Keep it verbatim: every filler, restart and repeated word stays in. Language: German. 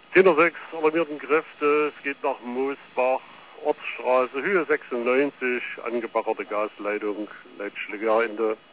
zehn Uhr sechs alarmierten Kräfte, es geht nach Moosbach, Ortsstraße, Höhe sechsundneunzig, angebaggerte Gasleitung, Leitschläger in der